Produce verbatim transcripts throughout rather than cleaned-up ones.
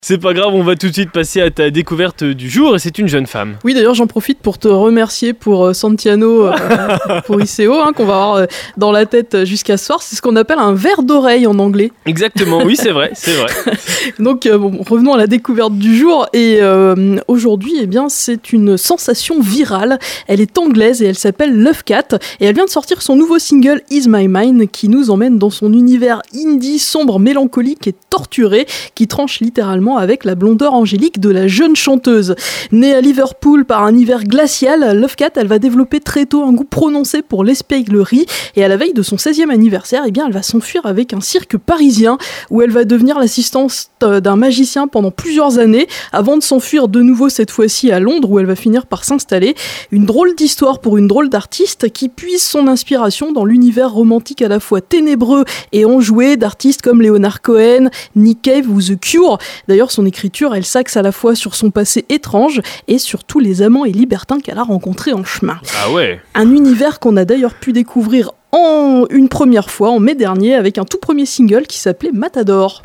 C'est pas grave, on va tout de suite passer à ta découverte du jour et c'est une jeune femme. Oui, d'ailleurs, j'en profite pour te remercier pour euh, Santiano, euh, pour I C O, hein, qu'on va avoir euh, dans la tête jusqu'à ce soir. C'est ce qu'on appelle un verre d'oreille en anglais. Exactement, oui, c'est vrai, c'est vrai. Donc, euh, bon, revenons à la découverte du jour. Et euh, aujourd'hui, eh bien, c'est une sensation virale. Elle est anglaise et elle s'appelle Love Cat. Et elle vient de sortir son nouveau single Is My Mind, qui nous emmène dans son univers indie, sombre, mélancolique et torturé, qui tranche littéralement avec la blondeur angélique de la jeune chanteuse. Née à Liverpool par un hiver glacial, Love Cat, elle va développer très tôt un goût prononcé pour l'espièglerie et à la veille de son seizième anniversaire, eh bien, elle va s'enfuir avec un cirque parisien où elle va devenir l'assistante d'un magicien pendant plusieurs années avant de s'enfuir de nouveau cette fois-ci à Londres où elle va finir par s'installer. Une drôle d'histoire pour une drôle d'artiste qui puise son inspiration dans l'univers romantique à la fois ténébreux et enjoué d'artistes comme Leonard Cohen, Nick Cave ou The Cure. D'ailleurs, son écriture, elle s'axe à la fois sur son passé étrange et sur tous les amants et libertins qu'elle a rencontrés en chemin. Ah ouais. Un univers qu'on a d'ailleurs pu découvrir en une première fois en mai dernier avec un tout premier single qui s'appelait Matador.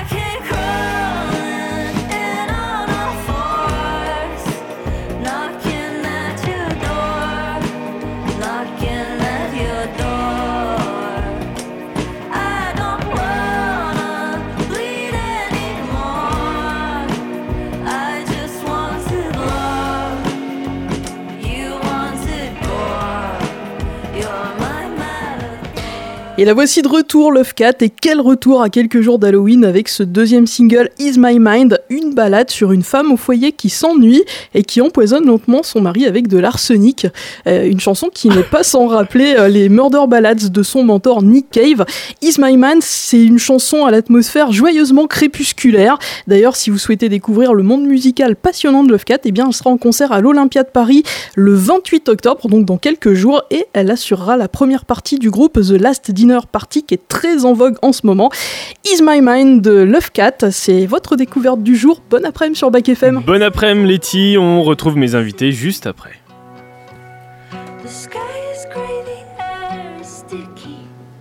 Et la voici de retour, Love Cat, et quel retour à quelques jours d'Halloween avec ce deuxième single Is My Mind, une ballade sur une femme au foyer qui s'ennuie et qui empoisonne lentement son mari avec de l'arsenic. Euh, une chanson qui n'est pas sans rappeler euh, les murder ballads de son mentor Nick Cave. Is My Mind, c'est une chanson à l'atmosphère joyeusement crépusculaire. D'ailleurs, si vous souhaitez découvrir le monde musical passionnant de Love Cat, eh bien, elle sera en concert à l'Olympia de Paris le vingt-huit octobre, donc dans quelques jours, et elle assurera la première partie du groupe The Last Dinner Party qui est très en vogue en ce moment. Is My Mind de Love Cat, c'est votre découverte du jour. Bon après-midi sur Bac F M. Bon après-midi Letty, on retrouve mes invités juste après. The sky is gray, the air is sticky.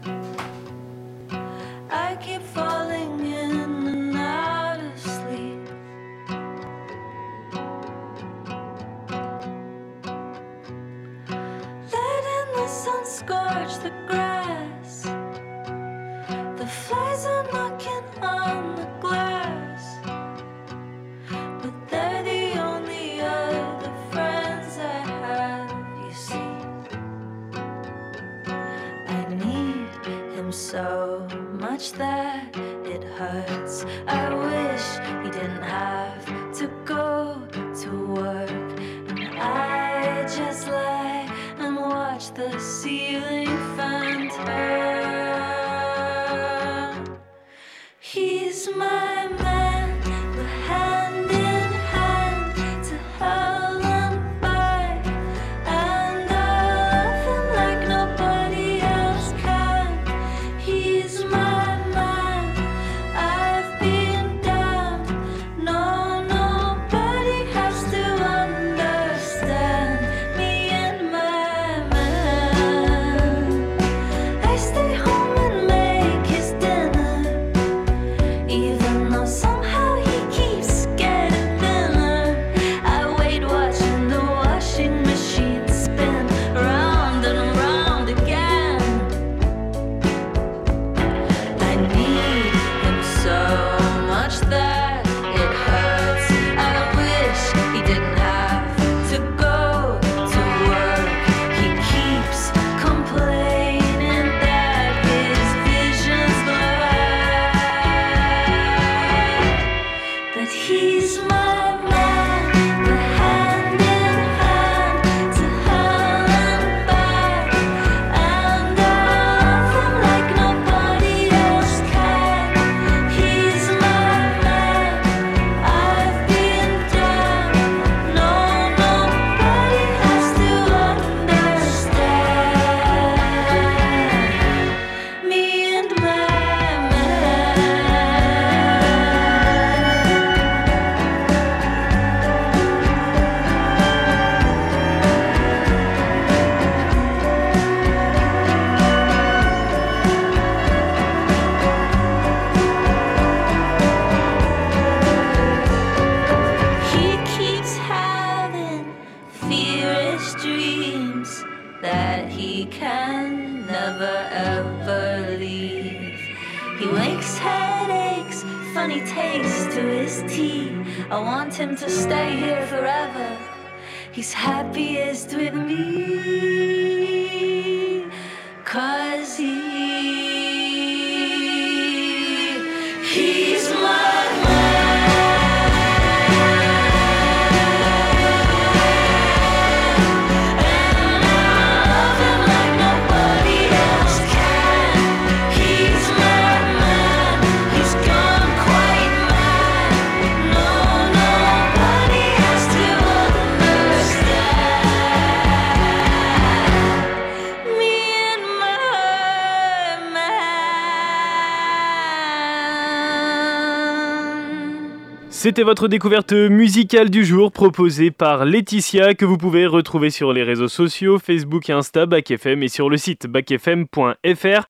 I keep falling in and out of sleep. Letting the sun scorch the grass. The flies are knocking on the glass. But they're the only other friends I have, you see. taste to his tea. I want him to stay here forever. He's happiest with me, 'cause he, he's my man. And I love him like nobody else can. He's my man, he's gone quite mad. No, nobody has to understand me and my man. C'était votre découverte musicale du jour proposée par Laetitia que vous pouvez retrouver sur les réseaux sociaux Facebook et Insta Bac F M et sur le site bac f m point f r.